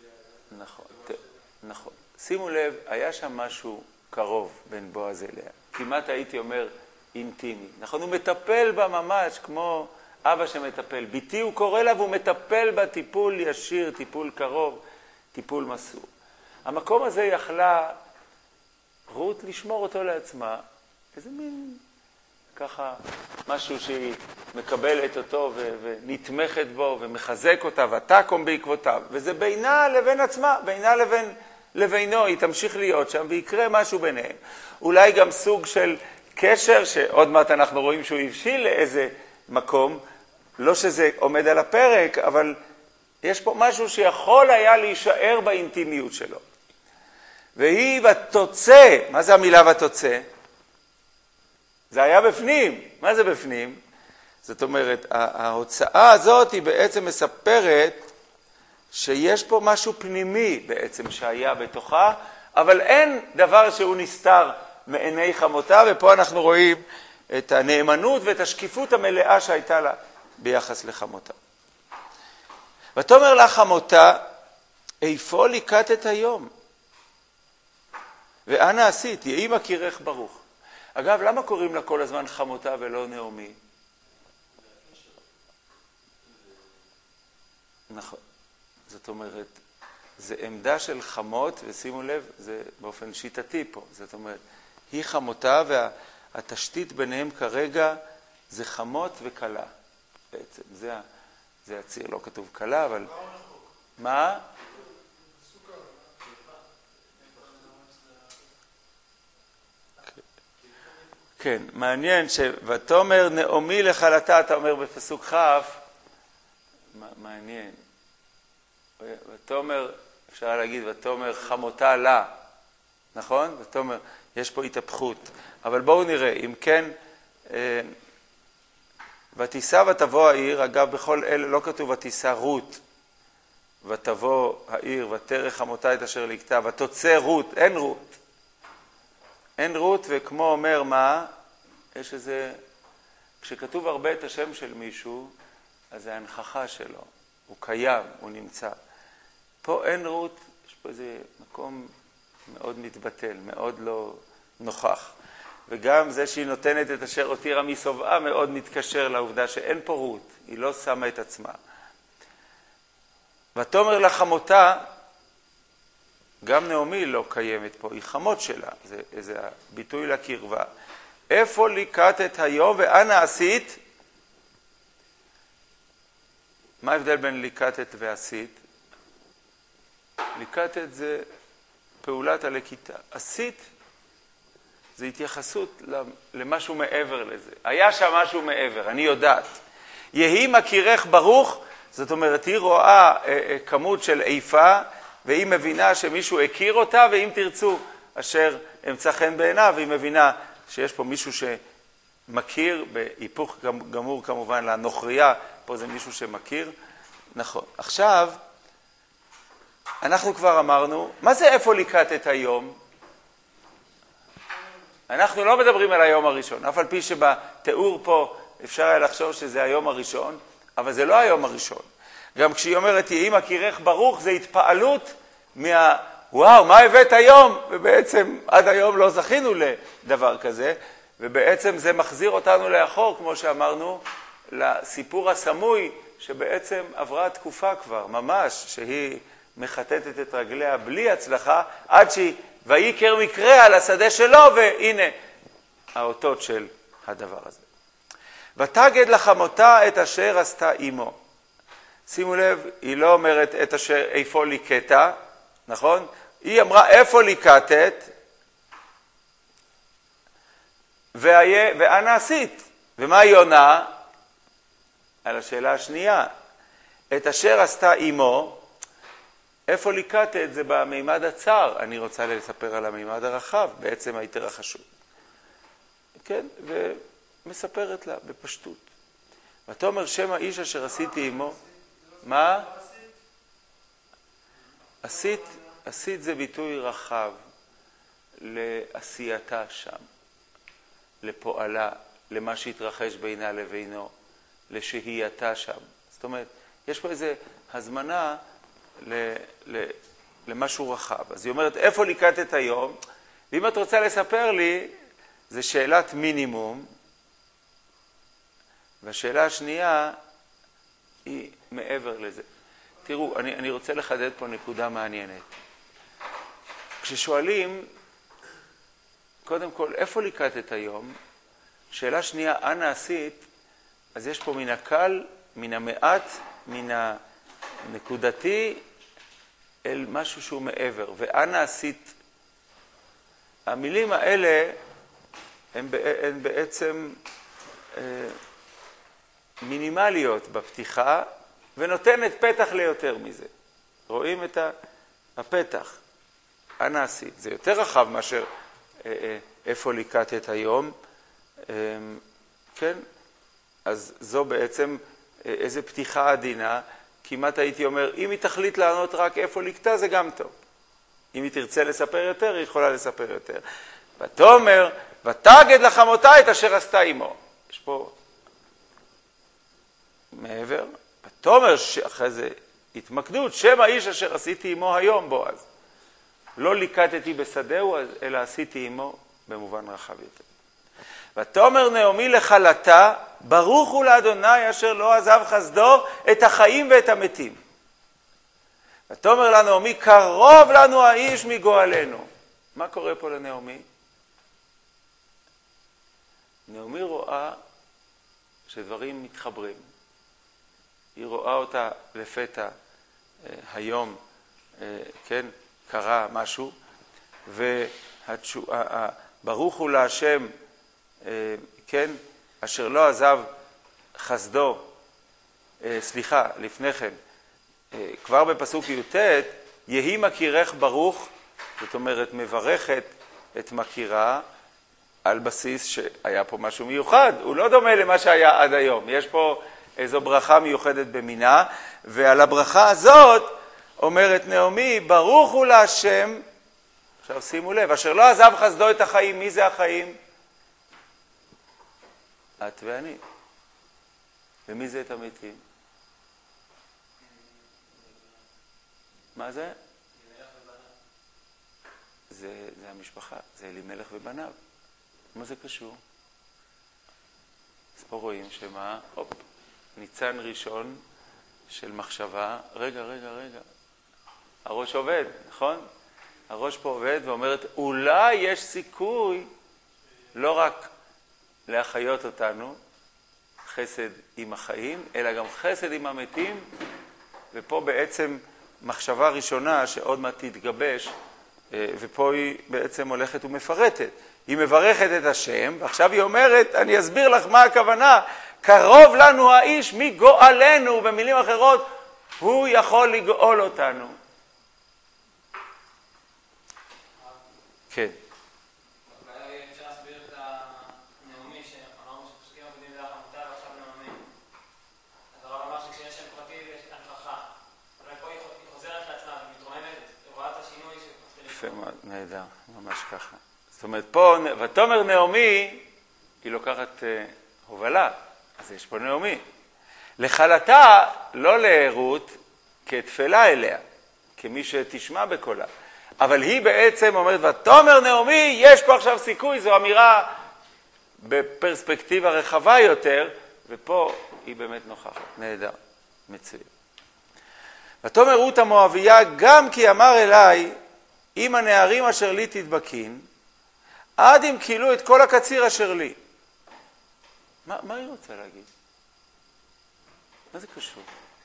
נכון. שימו לב, היה שם משהו קרוב בין בועז אליה. כמעט הייתי אומר אינטימי. נכון, הוא מטפל בה ממש כמו אבא שמטפל. ביתי הוא קורא לה והוא מטפל בה טיפול ישיר, טיפול קרוב, טיפול מסור. המקום הזה יכלה רות לשמור אותו לעצמה, איזה מין ככה משהו שהיא מקבלת אותו ונתמכת בו ומחזק אותה ותקום בעקבותיו. וזה בינה לבין עצמה, בינה לבינו, היא תמשיך להיות שם ויקרה משהו ביניהם. אולי גם סוג של קשר שעוד מעט אנחנו רואים שהוא הבשיל לאיזה מקום, לא שזה עומד על הפרק, אבל יש פה משהו שיכול היה להישאר באינטימיות שלו. והיא ותוצא, מה זה המילה ותוצא? זה היה בפנים. מה זה בפנים? זאת אומרת, ההוצאה הזאת היא בעצם מספרת שיש פה משהו פנימי בעצם שהיה בתוכה, אבל אין דבר שהוא נסתר מעיני חמותה, ופה אנחנו רואים את הנאמנות ואת השקיפות המלאה שהייתה לה ביחס לחמותה. ותאמר לה חמותה, איפה ליקטת היום? ואנה עשית? יהי מכירך ברוך. אגב, למה קוראים לה כל הזמן חמותה ולא נעמי? נכון. זאת אומרת, זה עמדה של חמות, ושימו לב, זה באופן שיטתי פה. זאת אומרת, היא חמותה והתשתית ביניהם כרגע זה חמות וקלה. בעצם, זה הציר, לא כתוב קלה, אבל... מה? כן, מעניין ותאמר נעמי לכלתה, אתה אומר בפסוק כ', מעניין. ותאמר, אפשר להגיד, ותאמר חמותה לה, נכון? ותאמר, יש פה התהפכות. אבל בואו נראה, אם כן, ותישא ותבוא העיר, אגב בכל אלה לא כתוב ותישא רות, ותבוא העיר, ותרא חמותה את אשר ליקטה, ותוצא רות, אין רות. אין רות, וכמו אומר מה, יש איזה, כשכתוב הרבה את השם של מישהו, אז זה ההנכחה שלו, הוא קיים, הוא נמצא. פה אין רות, יש פה איזה מקום מאוד מתבטל, מאוד לא נוכח. וגם זה שהיא נותנת את אשר הותירה משובעה מאוד מתקשר לעובדה שאין פה רות, היא לא שמה את עצמה. ותאמר לה חמותה, גם נעמי לא קיימת פה, היא חמות שלה, זה ביטוי לקרבה. איפה ליקטת היום ואנה עשית? מה ההבדל בין ליקטת ועשית? ליקטת זה פעולת הלקיטה. עשית זה התייחסות למשהו מעבר לזה. היה שם משהו מעבר, אני יודעת. יהי מכירך ברוך, זאת אומרת, היא רואה כמות של איפה, והיא מבינה שמישהו הכיר אותה, ואם תרצו, אשר אמצא חן בעיניו, והיא מבינה שיש פה מישהו שמכיר, בהיפוך גמור כמובן לנוכריה, פה זה מישהו שמכיר. נכון. עכשיו, אנחנו כבר אמרנו, מה זה איפה ליקטת היום? אנחנו לא מדברים על היום הראשון, אף על פי שבתיאור פה אפשר היה לחשוב שזה היום הראשון, אבל זה לא היום הראשון. גם כשהיא אומרת, יהי מכירך ברוך, זה התפעלות וואו, מה הבאת היום? ובעצם עד היום לא זכינו לדבר כזה, ובעצם זה מחזיר אותנו לאחור, כמו שאמרנו, לסיפור הסמוי, שבעצם עברה תקופה כבר, ממש, שהיא מחטטת את רגליה בלי הצלחה, עד שהיא ויקר מקרה על השדה שלו, והנה האותות של הדבר הזה. ותגד לחמותה את אשר עשתה אמו. שימו לב, היא לא אומרת את אשר איפה ליקטה, נכון? היא אמרה איפה ליקטת, ואנה עשית. ומה היא עונה? על השאלה השנייה. את אשר עשתה אמו, איפה ליקטת? זה במימד הצר. אני רוצה לספר על המימד הרחב, בעצם ההתרחשות. כן? ומספרת לה בפשטות. ותאמר שם האיש אשר עשיתי עמו. מה? עשית זה ביטוי רחב לעשייתה שם, לפועלה, למה שהתרחש בינה לבינו, לשהייתה שם. זאת אומרת, יש פה איזו הזמנה למשהו רחב. אז היא אומרת, איפה ליקטת היום? ואם את רוצה לספר לי, זה שאלת מינימום, והשאלה השנייה היא מעבר לזה. תראו, אני רוצה לחדד פה נקודה מעניינת. כששואלים, קודם כל, איפה ליקטת היום? שאלה שנייה, אנה עשית? אז יש פה מן הקל, מן המעט, מן הנקודתי, אל משהו שהוא מעבר. ואנה עשית? המילים האלה הן בעצם מינימליות בפתיחה, ונותנת פתח ליותר מזה. רואים את הפתח. אנה עשית? זה יותר רחב מאשר איפה ליקטת היום. כן? אז זו בעצם איזו פתיחה עדינה. כמעט הייתי אומר, אם היא תחליט לענות רק איפה ליקטה, זה גם טוב. אם היא תרצה לספר יותר, היא יכולה לספר יותר. ותאמר, ותגד לחמותה את אשר עשתה עמו. יש פה מעבר. ותאמר, אחרי זה התמקדות, שם האיש אשר עשיתי עמו היום, בועז. לא ליקטתי בשדהו, אלא עשיתי עמו במובן רחב יותר. ותאמר נעמי לכלתה, ברוך הוא לאדוני אשר לא עזב חסדו את החיים ואת המתים. ותאמר לה נעמי, קרוב לנו האיש מגואלנו. מה קורה פה לנעמי? נעמי רואה שדברים מתחברים. היא רואה אותה לפתע היום, כן, קרה משהו, וברוך הוא להשם, כן, אשר לא עזב חסדו, לפני כן, כבר בפסוק י"ט, יהי מכירך ברוך, זאת אומרת מברכת את מכירה, על בסיס שהיה פה משהו מיוחד, הוא לא דומה למה שהיה עד היום, יש פה איזו ברכה מיוחדת במינה, ועל הברכה הזאת אומרת נעמי, ברוך הוא להשם, עכשיו שימו לב, אשר לא עזב חסדו את החיים, מי זה החיים? את ואני. ומי זה את המתים? מה זה? זה המשפחה, זה אלימלך ובניו. מה זה קשור? אז פה רואים שמה, ניצן ראשון של מחשבה, רגע, הראש עובד, נכון? הראש פה עובד ואומרת, אולי יש סיכוי לא רק להחיות אותנו, חסד עם החיים, אלא גם חסד עם המתים, ופה בעצם מחשבה ראשונה שעוד מעט תתגבש, ופה היא בעצם הולכת ומפרטת. היא מברכת את השם, ועכשיו היא אומרת, אני אסביר לך מה הכוונה, קרוב לנו האיש מגואלנו, במילים אחרות, הוא יכול לגאול אותנו. כן. אולי אפשר להסביר את הנאומי, שאמרנו שפסוקים עבודים זה החמותה ועכשיו נאומי. אז הרב אמר שכשיש שם פרטי יש הנכחה. אולי פה היא חוזרת לעצמה, היא מתרוממת, רואה את השינוי שמתחיל. יפה מאוד, נהדר, ממש ככה. זאת אומרת, פה, ותאמר נעמי, היא לוקחת הובלה, אז יש פה נעמי. לחלתה, לא לרות, כתפלה אליה, כמי שתשמע בקולה. אבל היא בעצם אומרת, ותאמר נעמי, יש פה עכשיו סיכוי, זו אמירה בפרספקטיבה רחבה יותר, ופה היא באמת נוכחת. נהדר, מצוין. ותאמר רות המואביה, גם כי אמר אליי, אם הנערים אשר לי תדבקין, עד אם קילו את כל הקציר אשר לי. מה היא רוצה להגיד? מה זה קשור?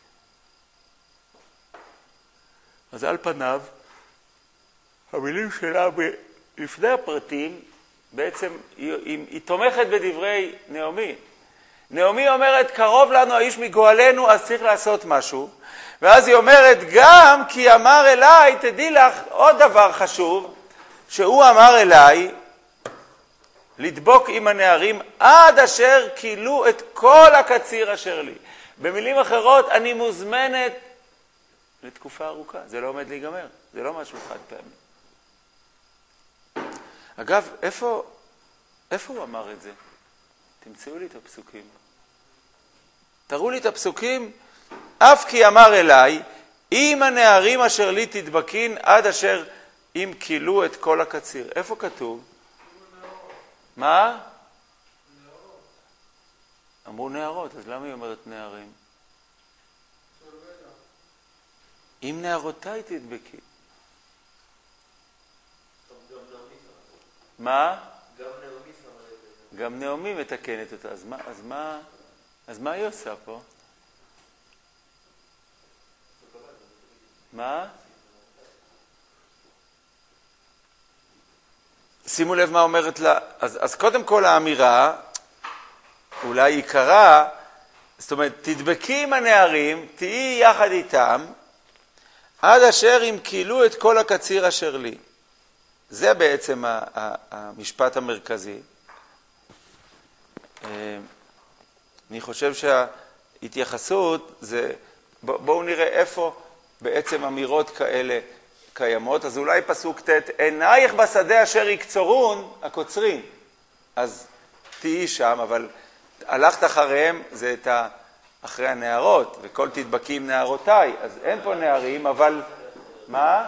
אז על פניו, המילים שלה לפני הפרטים, בעצם היא תומכת בדברי נעמי. נעמי אומרת, קרוב לנו האיש מגואלנו, אז צריך לעשות משהו. ואז היא אומרת, גם כי אמר אליי, תדעי לך עוד דבר חשוב, שהוא אמר אליי, לדבוק עם הנערים עד אשר קילו את כל הקציר אשר לי. במילים אחרות, אני מוזמנת לתקופה ארוכה. זה לא עומד להיגמר. זה לא משהו חד פעמי. אגב, איפה הוא אמר את זה? תמצאו לי את הפסוקים. תראו לי את הפסוקים. אף כי אמר אליי, אם הנערים אשר לי תדבקין עד אשר אם קילו את כל הקציר. איפה כתוב? מה? אמרו נערות, אז למה היא אומרת נערים? אם נערותיי תדבקי. מה? גם נעמי מתקנת אותה. אז מה היא עושה פה? מה? שימו לב מה אומרת לה. אז קודם כל האמירה, אולי היא קרה, זאת אומרת, תדבקי עם הנערים, תהיי יחד איתם, עד אשר אם קילו את כל הקציר אשר לי. זה בעצם המשפט המרכזי. אני חושב שההתייחסות זה, בואו נראה איפה בעצם אמירות כאלה קיימות. אז אולי פסוק ט', עינייך בשדה אשר יקצורון, הקוצרים. אז תהיי שם, אבל הלכת אחריהם, זה אחרי הנערות, וכל תדבקי עם נערותיי, אז אין פה נערים, אבל מה?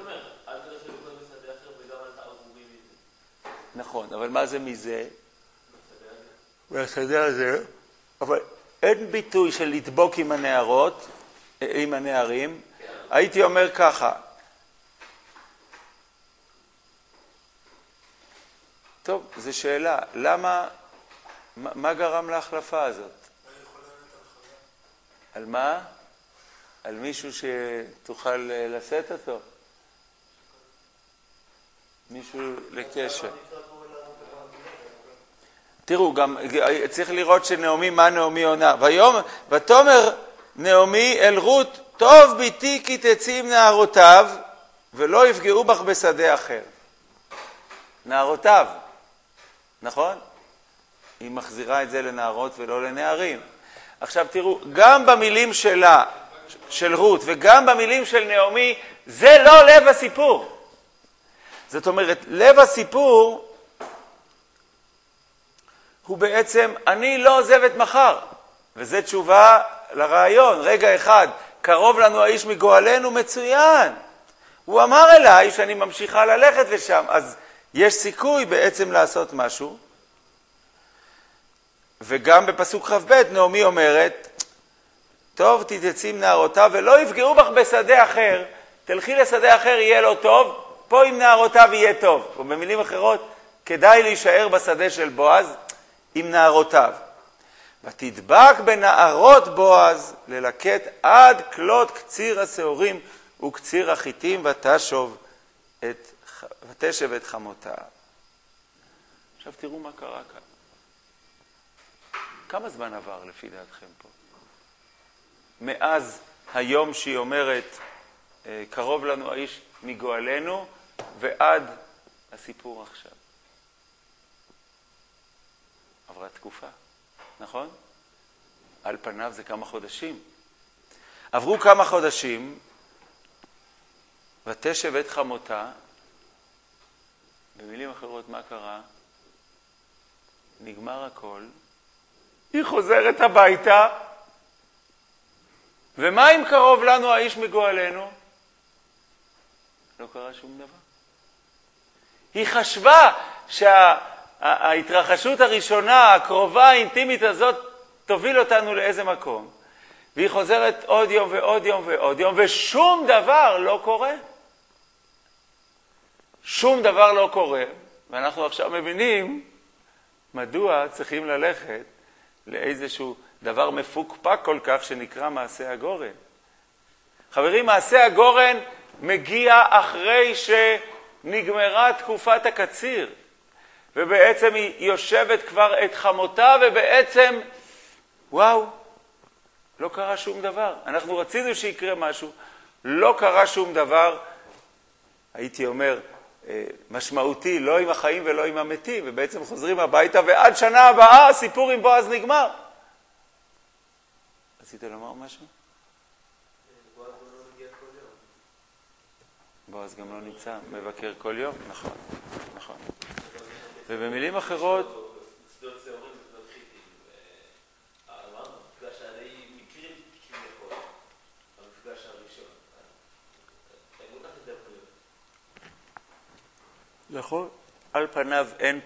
נכון, אבל מה זה מזה? מהשדה הזה, אבל אין ביטוי של לדבוק עם הנערות, עם הנערים. הייתי אומר ככה, טוב, זו שאלה, למה, מה גרם להחלפה הזאת? על מה? על מישהו שתוכל לשאת אותו? מישהו לקשר. תראו, גם צריך לראות שנעמי, מה נעמי עונה. ותאמר נעמי אל רות, טוב ביתי כי תצאי עם נערותיו, ולא יפגעו בך בשדה אחר. נערותיו, נכון? היא מחזירה את זה לנערות ולא לנערים. עכשיו תראו, גם במילים שלה, של רות, וגם במילים של נעמי, זה לא לב הסיפור. זאת אומרת, לב הסיפור הוא בעצם, אני לא עוזבת מחר. וזו תשובה לרעיון. רגע אחד, קרוב לנו האיש מגואלנו, מצוין. הוא אמר אליי שאני ממשיכה ללכת לשם, אז יש סיכוי בעצם לעשות משהו. וגם בפסוק כ"ב נעמי אומרת, טוב תתייצי עם נערותיו ולא יפגעו בך בשדה אחר, תלכי לשדה אחר יהיה לו טוב, פה עם נערותיו יהיה טוב. ובמילים אחרות, כדאי להישאר בשדה של בועז עם נערותיו. ותדבק בנערות בועז ללקט עד כלות קציר השעורים וקציר החיטים ותשב את חמותה. עכשיו תראו מה קרה כאן. כמה זמן עבר לפי דעתכם פה? מאז היום שהיא אומרת, קרוב לנו האיש מגואלנו, ועד הסיפור עכשיו. עברה תקופה, נכון? על פניו זה כמה חודשים. עברו כמה חודשים, ותשב את חמותה, במילים אחרות מה קרה? נגמר הכל, היא חוזרת הביתה, ומה אם קרוב לנו האיש מגואלנו? לא קרה שום דבר. היא חשבה שההתרחשות הראשונה, הקרובה, האינטימית הזאת, תוביל אותנו לאיזה מקום. והיא חוזרת עוד יום ועוד יום ועוד יום, ושום דבר לא קורה. שום דבר לא קורה, ואנחנו עכשיו מבינים מדוע צריכים ללכת לאיזשהו דבר מפוקפק כל כך שנקרא מעשה הגורן. חברים, מעשה הגורן מגיע אחרי שנגמרה תקופת הקציר, ובעצם היא יושבת כבר את חמותה, ובעצם, וואו, לא קרה שום דבר. אנחנו רצינו שיקרה משהו, לא קרה שום דבר, הייתי אומר, משמעותי, לא עם החיים ולא עם המתים, ובעצם חוזרים הביתה, ועד שנה הבאה הסיפור עם בועז נגמר. רצית לומר משהו? בועז גם לא מגיע כל יום. בועז גם לא נמצא, מבקר כל יום, נכון, נכון. ובמילים אחרות, שדות שעורים ושדות חיטים, אמרנו, המפגש הרי מקרים כביכול, המפגש הראשון. הם לא כך לדברות. נכון, על פניו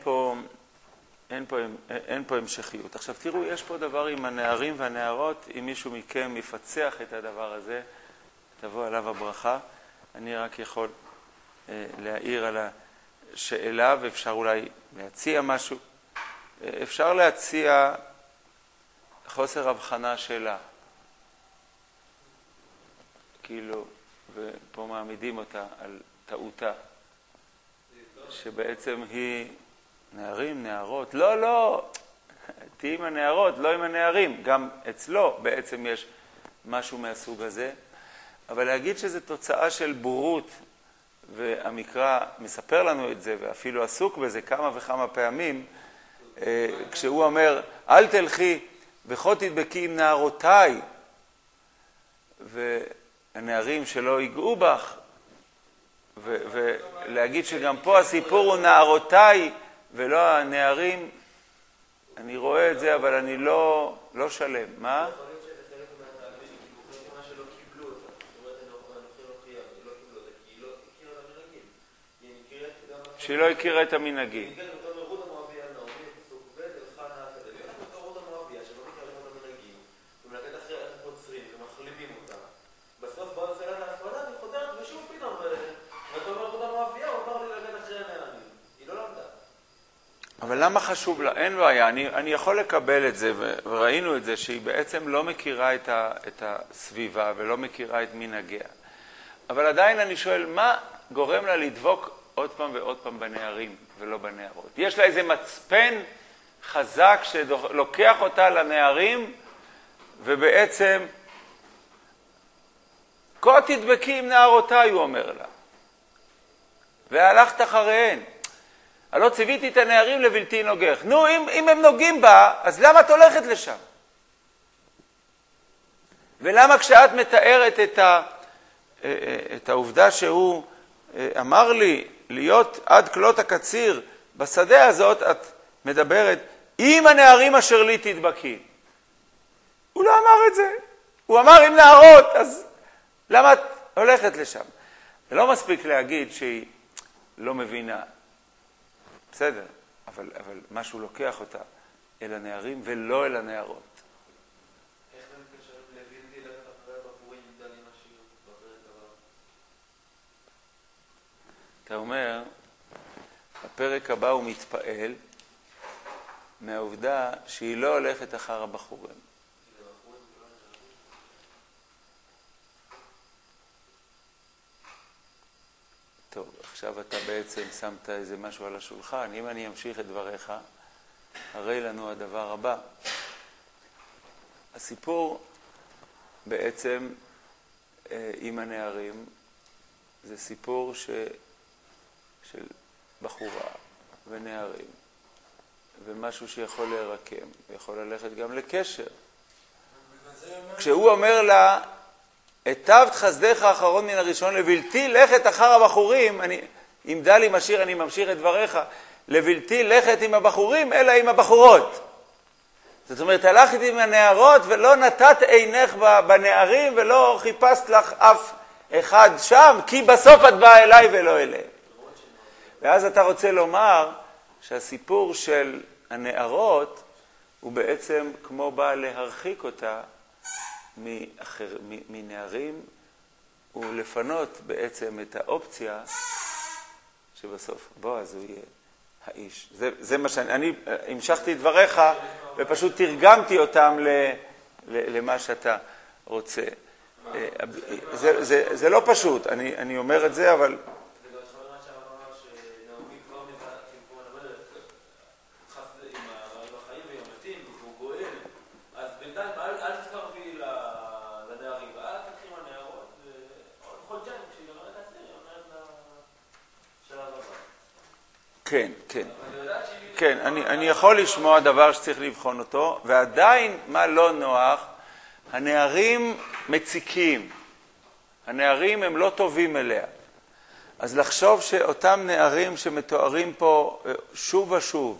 אין פה המשכיות. עכשיו תראו, יש פה דבר עם הנערים והנערות, אם מישהו מכם יפצח את הדבר הזה, תבוא עליו הברכה. אני רק יכול להעיר על השאלה, ואפשר אולי להציע משהו. אפשר להציע חוסר הבחנה שלה. כאילו, ופה מעמידים אותה על טעותה. שבעצם היא נערים, נערות. לא, לא, תהי עם הנערות, לא עם הנערים. גם אצלו בעצם יש משהו מהסוג הזה. אבל להגיד שזה תוצאה של בורות, והמקרא מספר לנו את זה, ואפילו עסוק בזה כמה וכמה פעמים, כשהוא אומר, אל תלכי וכה תדבקי עם נערותיי, והנערים שלא ייגעו בך, ולהגיד שגם פה הסיפור הוא נערותיי ולא הנערים, אני רואה את זה, אבל אני לא שלם. מה? יכול להיות שחלק מהתלמידים קיבלו מה שלא קיבלו אותה. זאת אומרת, הנוכחים לא חייב, לא קיבלו אותה, כי היא לא הכירה את המנהגים. היא מכירה גם... שהיא לא הכירה את המנהגים. היא מכירה את רות המואביה נעמי, פסוק ב' הלכה האקדמיה. יש את רות המואביה שלא מכירה את המנהגים, ומלכת אחרי איך פוצרים ומחלימים אותה. בסוף באה לסלת ההפרדה, היא חודרת ושוב פתאום, ואתה אומר רות המואביה, הוא אמר לי ללכת אחרי הנערים. היא לא למדה. אבל למה חשוב לה? אין בעיה, אני יכול לקבל את זה, וראינו את זה, שהיא בעצם לא מכירה את הסביבה ולא מכירה את מנהגיה. אבל עדיין אני שואל, מה גורם לה לדבוק עוד פעם ועוד פעם בנערים ולא בנערות? יש לה איזה מצפן חזק שלוקח אותה לנערים, ובעצם, כה תדבקי עם נערותיי, הוא אומר לה. והלכת אחריהן. הלא ציוויתי את הנערים לבלתי נוגח. נו, אם הם נוגעים בה, אז למה את הולכת לשם? ולמה כשאת מתארת את העובדה שהוא אמר לי להיות עד כלות הקציר בשדה הזאת, את מדברת, אם הנערים אשר לי תדבקי. הוא לא אמר את זה. הוא אמר עם נערות, אז למה את הולכת לשם? זה לא מספיק להגיד שהיא לא מבינה. בסדר, אבל משהו לוקח אותה אל הנערים ולא אל הנערות. איך זה מתקשר לבלתי ללכת אחרי הבחורים דלים השיר בפרק הבא? אתה אומר, הפרק הבא הוא מתפעל מהעובדה שהיא לא הולכת אחר הבחורים. טוב, עכשיו אתה בעצם שמת איזה משהו על השולחן, אם אני אמשיך את דבריך, הרי לנו הדבר הבא. הסיפור בעצם עם הנערים זה סיפור של בחורה ונערים, ומשהו שיכול להירקם, ויכול ללכת גם לקשר. כשהוא אומר לה, היטבת חסדך האחרון מן הראשון לבלתי לכת אחר הבחורים, אם דע לי משאיר אני ממשיך את דבריך, לבלתי לכת עם הבחורים אלא עם הבחורות. זאת אומרת, הלכת עם הנערות ולא נתת עינך בנערים ולא חיפשת לך אף אחד שם, כי בסוף את באה אליי ולא אליהם. ואז אתה רוצה לומר שהסיפור של הנערות הוא בעצם כמו בא להרחיק אותה מנערים ולפנות בעצם את האופציה שבסוף בועז הוא יהיה האיש. זה מה שאני המשכתי את דבריך ופשוט תרגמתי אותם למה שאתה רוצה. זה לא פשוט, אני אומר את זה, אבל כן, כן. כן, אני יכול לשמוע דבר שצריך לבחון אותו, ועדיין מה לא נוח, הנערים מציקים. הנערים הם לא טובים אליה. אז לחשוב שאותם נערים שמתוארים פה שוב ושוב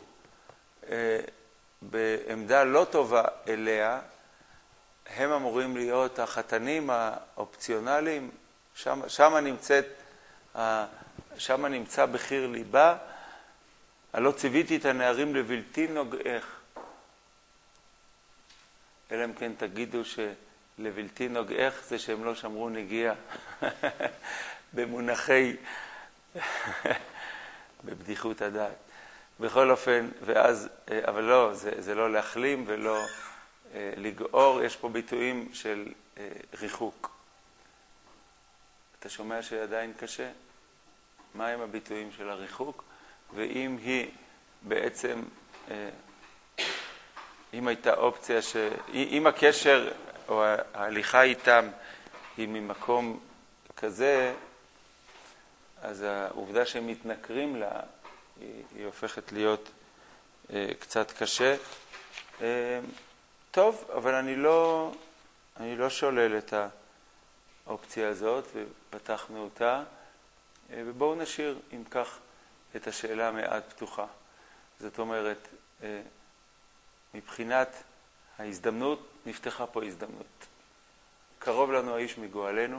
בעמדה לא טובה אליה, הם אמורים להיות החתנים האופציונליים, שם נמצא בחיר ליבה, הלא ציוויתי את הנערים לבלתי נוגעך. אלא אם כן תגידו שלבלתי נוגעך זה שהם לא שמרו נגיעה. במונחי, בבדיחות הדעת. בכל אופן, ואז, אבל לא, זה לא להחלים ולא לגעור, יש פה ביטויים של ריחוק. אתה שומע שעדיין קשה? מה הם הביטויים של הריחוק? ואם היא בעצם, אם הייתה אופציה אם הקשר או ההליכה איתם היא ממקום כזה, אז העובדה שהם מתנכרים לה, היא הופכת להיות קצת קשה. טוב, אבל אני לא שולל את האופציה הזאת, ופתחנו אותה, ובואו נשאיר אם כך את השאלה מעט פתוחה. זאת אומרת, מבחינת ההזדמנות, נפתחה פה הזדמנות. קרוב לנו האיש מגואלנו,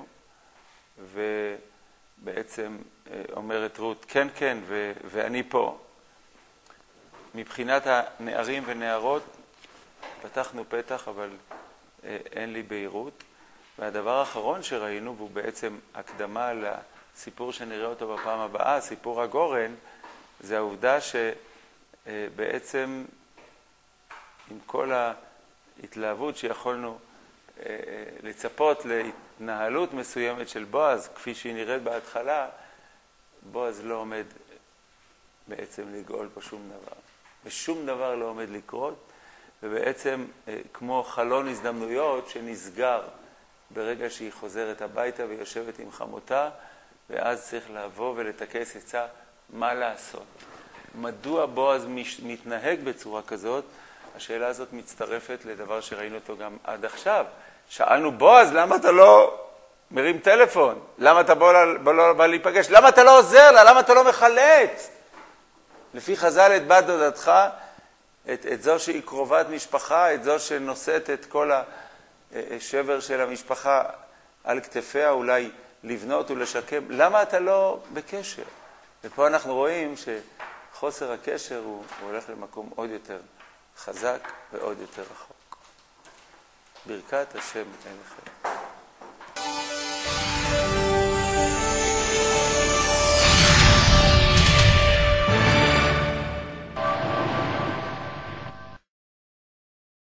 ובעצם אומרת רות, כן, כן, ואני פה. מבחינת הנערים ונערות, פתחנו פתח, אבל אין לי בהירות. והדבר האחרון שראינו, והוא בעצם הקדמה לסיפור שנראה אותו בפעם הבאה, סיפור הגורן, זה העובדה שבעצם עם כל ההתלהבות שיכולנו לצפות להתנהלות מסוימת של בועז, כפי שהיא נראית בהתחלה, בועז לא עומד בעצם לגאול פה שום דבר. ושום דבר לא עומד לקרות, ובעצם כמו חלון הזדמנויות שנסגר ברגע שהיא חוזרת הביתה ויושבת עם חמותה, ואז צריך לבוא ולתקס עצה מה לעשות. מדוע בועז מתנהג בצורה כזאת? השאלה הזאת מצטרפת לדבר שראינו אותו גם עד עכשיו. שאלנו, בועז, למה אתה לא מרים טלפון? למה אתה לא בא להיפגש? למה אתה לא עוזר לה? למה אתה לא מחלץ? לפי חז"ל את בת דודתך, את זו שהיא קרובת משפחה, את זו שנושאת את כל השבר של המשפחה על כתפיה, אולי לבנות ולשקם. למה אתה לא בקשר? ופה אנחנו רואים שחוסר הקשר הוא הולך למקום עוד יותר חזק ועוד יותר רחוק. ברכת השם אליכם.